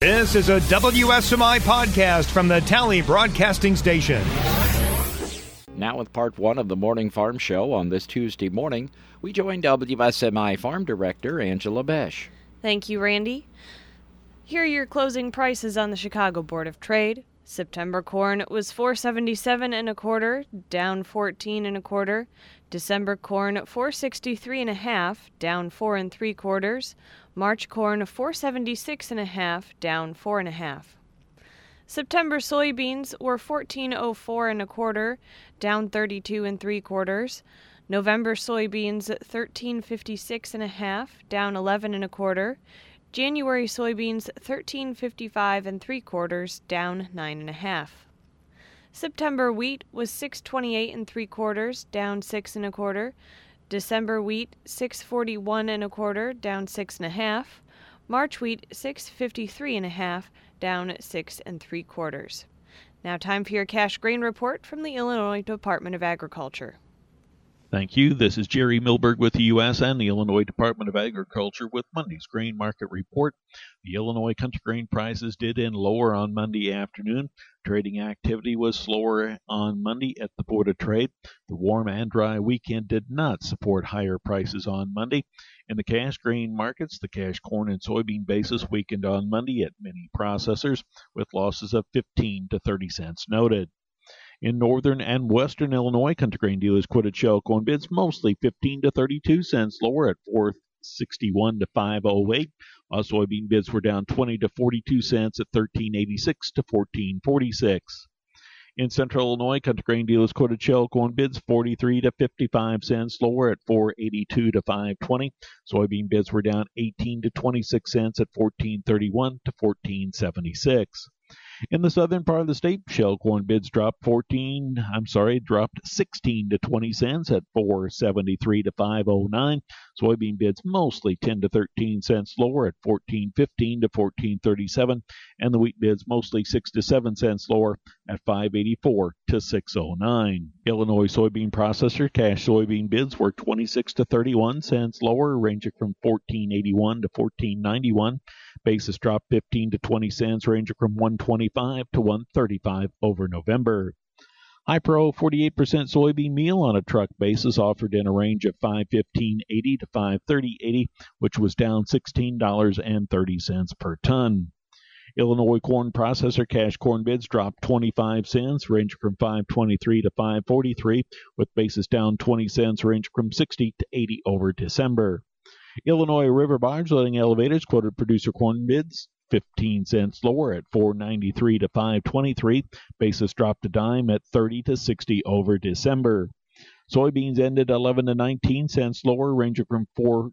This is a WSMI podcast from the Tally Broadcasting Station. Now with part one of the Morning Farm Show on this Tuesday morning, we join WSMI Farm Director Angela Besh. Thank you, Randy. Here are your closing prices on the Chicago Board of Trade. September corn was $4.77 1/4, down 14 1/4. December corn $4.63 1/2, down 4 3/4. March corn $4.76 1/2, down 4 1/2. September soybeans were $14.04 1/4, down 32 3/4. November soybeans $13.56 1/2, down 11 1/4. January soybeans $13.55 3/4, down 9 1/2. September wheat was $6.28 3/4, down 6 1/4. December wheat $6.41 1/4, down 6 1/2. March wheat $6.53 1/2, down 6 3/4. Now time for your cash grain report from the Illinois Department of Agriculture. Thank you. This is Jerry Milberg with the U.S. and the Illinois Department of Agriculture with Monday's grain market report. The Illinois country grain prices did end lower on Monday afternoon. Trading activity was slower on Monday at the Board of Trade. The warm and dry weekend did not support higher prices on Monday. In the cash grain markets, the cash corn and soybean basis weakened on Monday at many processors, with losses of 15 to 30 cents noted. In northern and western Illinois, country grain dealers quoted shell corn bids mostly 15 to 32 cents lower at $4.61 to $5.08, while soybean bids were down 20 to 42 cents at $13.86 to $14.46. In central Illinois, country grain dealers quoted shell corn bids 43 to 55 cents lower at $4.82 to $5.20. Soybean bids were down 18 to 26 cents at $14.31 to $14.76. In the southern part of the state, shell corn bids dropped 16 to 20 cents at $4.73 to $5.09. Soybean bids mostly 10 to 13 cents lower at $14.15 to $14.37, and the wheat bids mostly 6 to 7 cents lower at $5.84 to $6.09. Illinois soybean processor cash soybean bids were 26 to 31 cents lower, ranging from $14.81 to $14.91. Basis dropped 15 to 20 cents, ranging from $1.25 to $1.35 over November. High Pro 48% soybean meal on a truck basis offered in a range of $5.15.80 to $5.30.80, which was down $16.30 per ton. Illinois corn processor cash corn bids dropped 25 cents, ranging from $5.23 to $5.43, with basis down 20 cents, ranging from 60 to 80 over December. Illinois river barge loading elevators quoted producer corn bids 15 cents lower at $4.93 to $5.23. Basis dropped a dime at 30 to 60 over December. Soybeans ended 11 to 19 cents lower, ranging from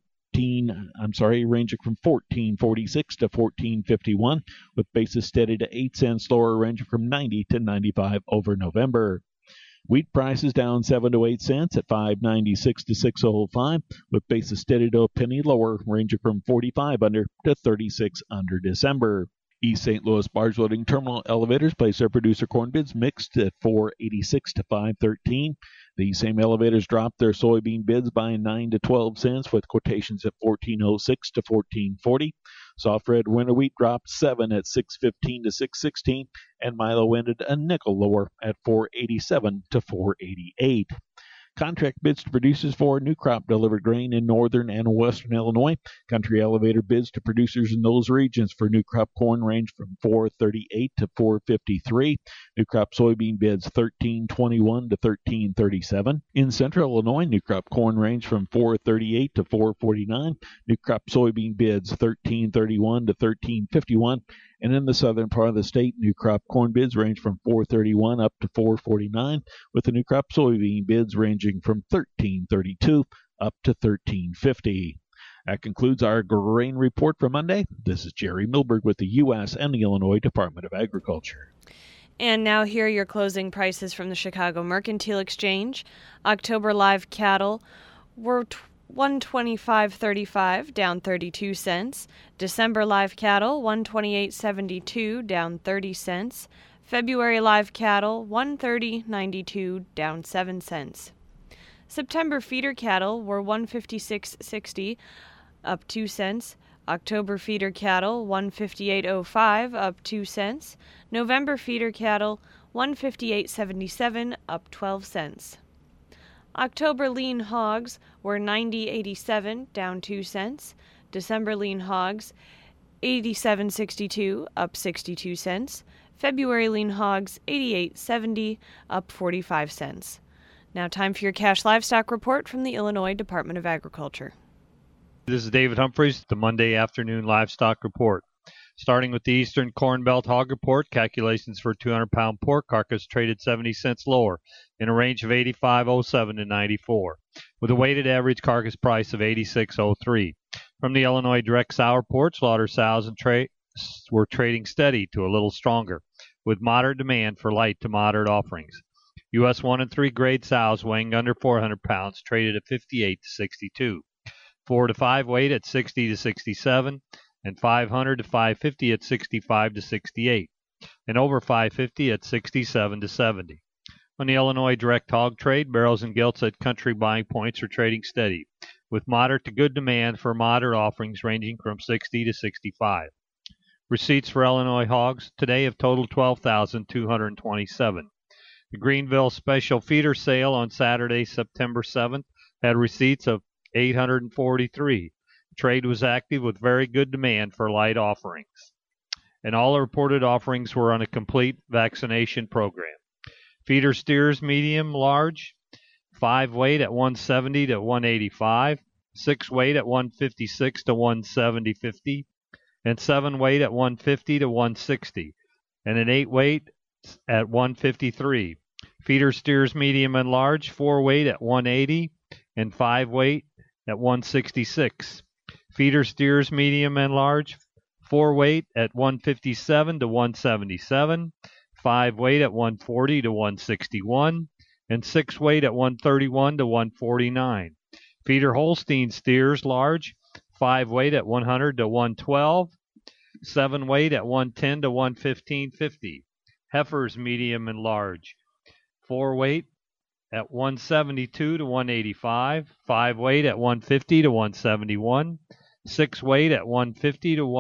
14.46 to 14.51, with basis steady to 8 cents lower, ranging from 90 to 95 over November. Wheat prices down 7 to 8 cents at $5.96 to $6.05, with basis steady to a penny lower, ranging from 45 under to 36 under December. East St. Louis barge loading terminal elevators placed their producer corn bids mixed at $4.86 to $5.13. These same elevators dropped their soybean bids by 9 to 12 cents, with quotations at $14.06 to $14.40. Soft red winter wheat dropped 7 at $6.15 to $6.16, and Milo ended a nickel lower at $4.87 to $4.88. Contract bids to producers for new crop delivered grain in northern and western Illinois. Country elevator bids to producers in those regions for new crop corn range from $4.38 to $4.53. New crop soybean bids $13.21 to $13.37. In central Illinois, new crop corn range from $4.38 to $4.49. New crop soybean bids $13.31 to $13.51. And in the southern part of the state, new crop corn bids range from $4.31 up to $4.49, with the new crop soybean bids ranging from $13.32 up to $13.50. That concludes our grain report for Monday. This is Jerry Milberg with the U.S. and the Illinois Department of Agriculture. And now here are your closing prices from the Chicago Mercantile Exchange. October live cattle were $125.35, down 32 cents. December live cattle, $128.72, down 30 cents. February live cattle, $130.92, down 7 cents. September feeder cattle were $156.60, up 2 cents. October feeder cattle 158.05 up 2 cents. November feeder cattle 158.77 up 12 cents. October lean hogs were 90.87 down 2 cents. December lean hogs 87.62 up 62 cents. February lean hogs 88.70 up 45 cents. Now time for your cash livestock report from the Illinois Department of Agriculture. This is David Humphreys, the Monday afternoon livestock report. Starting with the Eastern Corn Belt hog report, calculations for 200-pound pork carcass traded 70 cents lower in a range of 85.07 to 94, with a weighted average carcass price of 86.03. From the Illinois Direct Sow report, slaughter sows and were trading steady to a little stronger, with moderate demand for light to moderate offerings. U.S. 1 and 3 grade sows weighing under 400 pounds traded at 58 to 62. 4 to 5 weight at 60 to 67, and 500 to 550 at 65 to 68, and over 550 at 67 to 70. On the Illinois direct hog trade, barrels and gilts at country buying points are trading steady, with moderate to good demand for moderate offerings ranging from 60 to 65. Receipts for Illinois hogs today have totaled 12,227. The Greenville Special Feeder Sale on Saturday, September 7th, had receipts of 843. Trade was active with very good demand for light offerings, and all reported offerings were on a complete vaccination program. Feeder steers medium large, 5 weight at 170 to 185, 6 weight at 156 to 170.50, and 7 weight at 150 to 160, and an 8 weight at 153. Feeder steers medium and large, 4 weight at 180, and 5 weight at 166. Feeder steers medium and large, 4 weight at 157 to 177, 5 weight at 140 to 161, and 6 weight at 131 to 149. Feeder Holstein steers large, 5 weight at 100 to 112, 7 weight at 110 to 115.50. Heifers medium and large, 4 weight at 172 to 185, 5 weight at 150 to 171, 6 weight at 150 to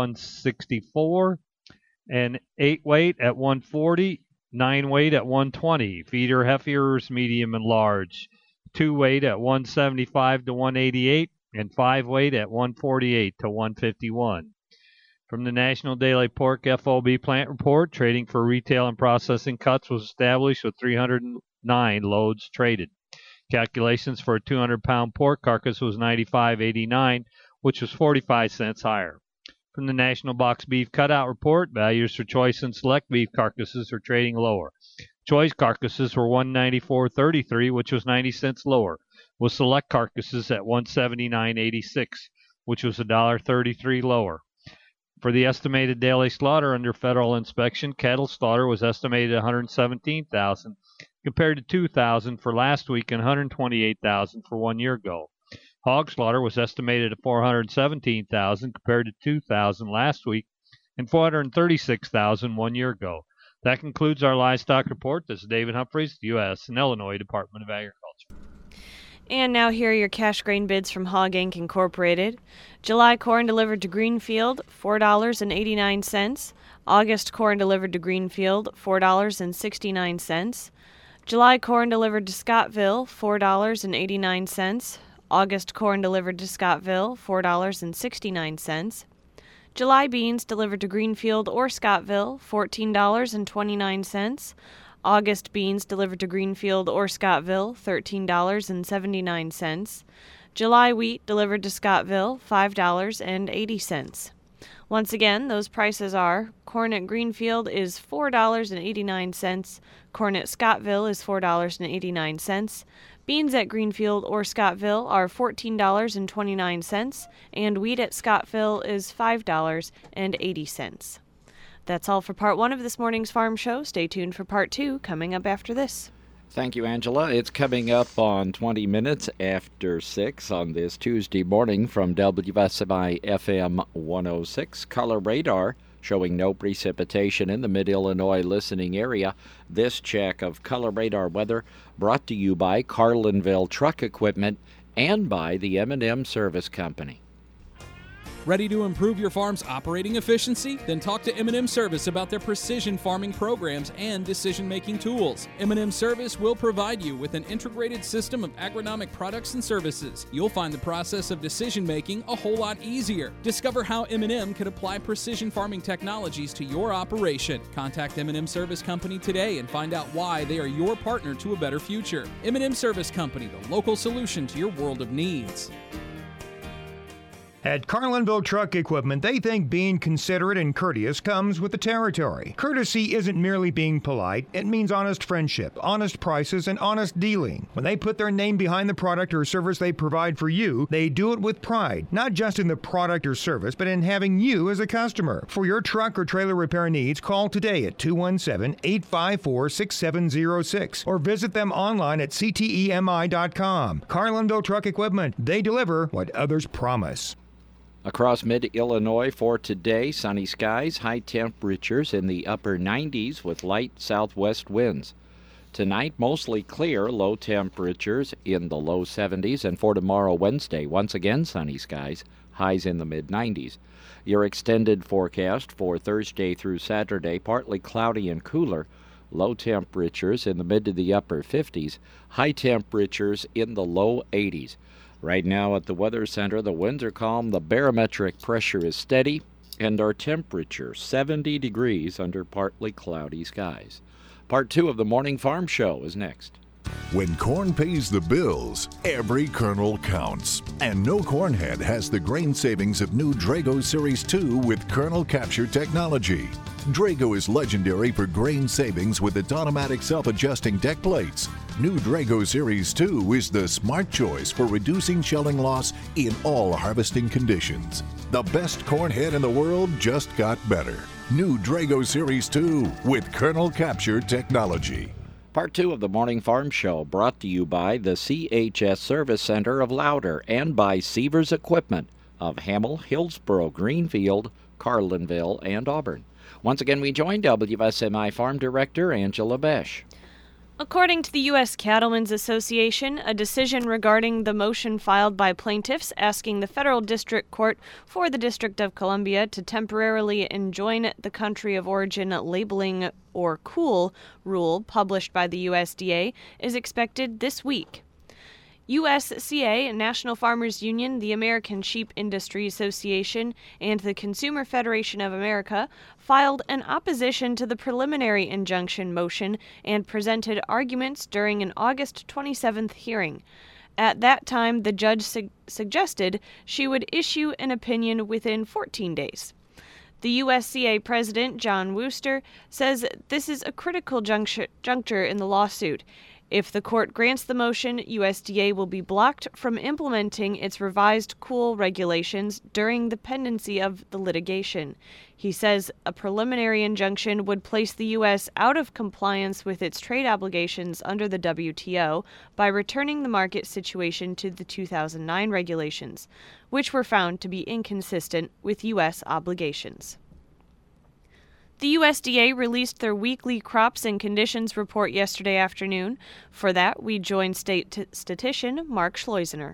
164, and 8 weight at 140, 9 weight at 120. Feeder heifers medium and large, 2 weight at 175 to 188, and 5 weight at 148 to 151. From the National Daily Pork FOB Plant Report, trading for retail and processing cuts was established with 309 loads traded. Calculations for a 200-pound pork carcass was 95.89, which was 45 cents higher. From the National Box Beef Cutout Report, values for choice and select beef carcasses are trading lower. Choice carcasses were $194.33, which was 90 cents lower, with select carcasses at $179.86, which was $1.33 lower. For the estimated daily slaughter under federal inspection, cattle slaughter was estimated at 117,000 compared to 2,000 for last week and 128,000 for 1 year ago. Hog slaughter was estimated at 417,000 compared to 2,000 last week and 436,000 1 year ago. That concludes our livestock report. This is David Humphreys, U.S. and Illinois Department of Agriculture. And now here are your cash grain bids from Hog Inc. Incorporated. July corn delivered to Greenfield, $4.89. August corn delivered to Greenfield, $4.69. July corn delivered to Scottville, $4.89. August corn delivered to Scottville, $4.69. July beans delivered to Greenfield or Scottville, $14.29. August beans delivered to Greenfield or Scottville, $13.79. July wheat delivered to Scottville, $5.80. Once again, those prices are: corn at Greenfield is $4.89, corn at Scottville is $4.89, beans at Greenfield or Scottville are $14.29, and wheat at Scottville is $5.80. That's all for part 1 of this morning's Farm Show. Stay tuned for part 2 coming up after this. Thank you, Angela. It's coming up on 20 minutes after 6 on this Tuesday morning from WSMI FM 106. Color radar showing no precipitation in the Mid-Illinois listening area. This check of color radar weather brought to you by Carlinville Truck Equipment and by the M&M Service Company. Ready to improve your farm's operating efficiency? Then talk to M&M Service about their precision farming programs and decision-making tools. M&M Service will provide you with an integrated system of agronomic products and services. You'll find the process of decision-making a whole lot easier. Discover how M&M can apply precision farming technologies to your operation. Contact M&M Service Company today and find out why they are your partner to a better future. M&M Service Company, the local solution to your world of needs. At Carlinville Truck Equipment, they think being considerate and courteous comes with the territory. Courtesy isn't merely being polite, it means honest friendship, honest prices, and honest dealing. When they put their name behind the product or service they provide for you, they do it with pride, not just in the product or service, but in having you as a customer. For your truck or trailer repair needs, call today at 217-854-6706 or visit them online at ctemi.com. Carlinville Truck Equipment, they deliver what others promise. Across mid-Illinois for today, sunny skies, high temperatures in the upper 90s with light southwest winds. Tonight, mostly clear, low temperatures in the low 70s, and for tomorrow, Wednesday, once again sunny skies, highs in the mid-90s. Your extended forecast for Thursday through Saturday, partly cloudy and cooler, low temperatures in the mid to the upper 50s, high temperatures in the low 80s. Right now at the Weather Center, the winds are calm, the barometric pressure is steady, and our temperature 70 degrees under partly cloudy skies. Part 2 of the Morning Farm Show is next. When corn pays the bills, every kernel counts. And no cornhead has the grain savings of new Drago Series 2 with kernel capture technology. Drago is legendary for grain savings with its automatic self-adjusting deck plates. New Drago Series 2 is the smart choice for reducing shelling loss in all harvesting conditions. The best cornhead in the world just got better. New Drago Series 2 with kernel capture technology. Part 2 of the Morning Farm Show brought to you by the CHS Service Center of Louder and by Sievers Equipment of Hamel, Hillsboro, Greenfield, Carlinville, and Auburn. Once again, we join WSMI Farm Director Angela Besch. According to the U.S. Cattlemen's Association, a decision regarding the motion filed by plaintiffs asking the federal district court for the District of Columbia to temporarily enjoin the country of origin labeling or COOL rule published by the USDA is expected this week. USCA, National Farmers Union, the American Sheep Industry Association, and the Consumer Federation of America filed an opposition to the preliminary injunction motion and presented arguments during an August 27th hearing. At that time, the judge suggested she would issue an opinion within 14 days. The USCA president, John Wooster, says this is a critical juncture in the lawsuit. If the court grants the motion, USDA will be blocked from implementing its revised COOL regulations during the pendency of the litigation. He says a preliminary injunction would place the U.S. out of compliance with its trade obligations under the WTO by returning the market situation to the 2009 regulations, which were found to be inconsistent with U.S. obligations. The USDA released their weekly crops and conditions report yesterday afternoon. For that, we joined state statistician Mark Schleusener.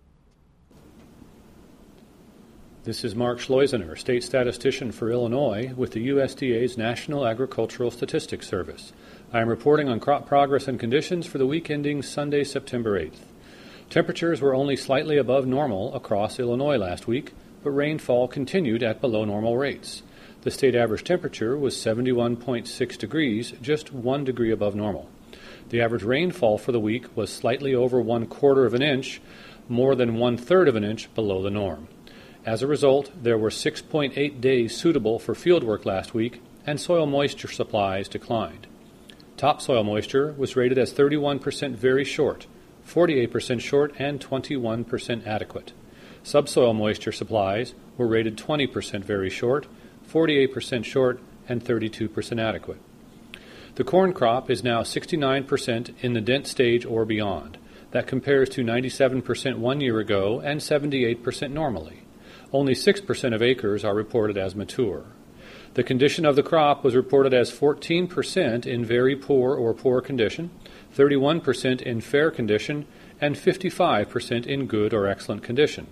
This is Mark Schleusener, state statistician for Illinois with the USDA's National Agricultural Statistics Service. I am reporting on crop progress and conditions for the week ending Sunday, September 8th. Temperatures were only slightly above normal across Illinois last week, but rainfall continued at below normal rates. The state average temperature was 71.6 degrees, just 1 degree above normal. The average rainfall for the week was slightly over 1/4 of an inch, more than 1/3 of an inch below the norm. As a result, there were 6.8 days suitable for fieldwork last week, and soil moisture supplies declined. Topsoil moisture was rated as 31% very short, 48% short, and 21% adequate. Subsoil moisture supplies were rated 20% very short, 48% short, and 32% adequate. The corn crop is now 69% in the dent stage or beyond. That compares to 97% 1 year ago and 78% normally. Only 6% of acres are reported as mature. The condition of the crop was reported as 14% in very poor or poor condition, 31% in fair condition, and 55% in good or excellent condition.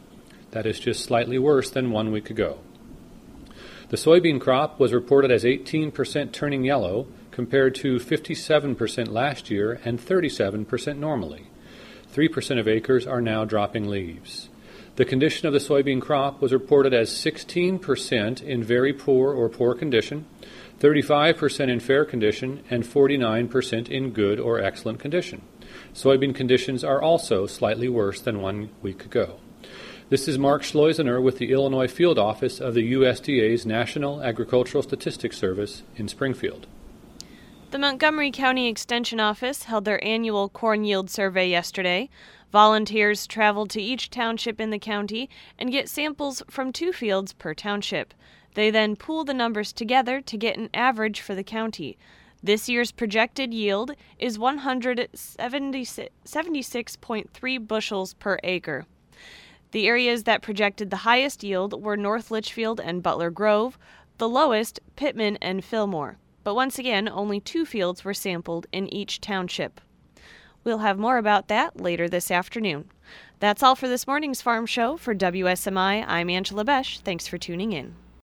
That is just slightly worse than 1 week ago. The soybean crop was reported as 18% turning yellow, compared to 57% last year and 37% normally. 3% of acres are now dropping leaves. The condition of the soybean crop was reported as 16% in very poor or poor condition, 35% in fair condition, and 49% in good or excellent condition. Soybean conditions are also slightly worse than 1 week ago. This is Mark Schleusener with the Illinois Field Office of the USDA's National Agricultural Statistics Service in Springfield. The Montgomery County Extension Office held their annual corn yield survey yesterday. Volunteers traveled to each township in the county and get samples from 2 fields per township. They then pool the numbers together to get an average for the county. This year's projected yield is 176.3 bushels per acre. The areas that projected the highest yield were North Litchfield and Butler Grove, the lowest, Pittman and Fillmore. But once again, only 2 fields were sampled in each township. We'll have more about that later this afternoon. That's all for this morning's Farm Show. For WSMI, I'm Angela Besch. Thanks for tuning in.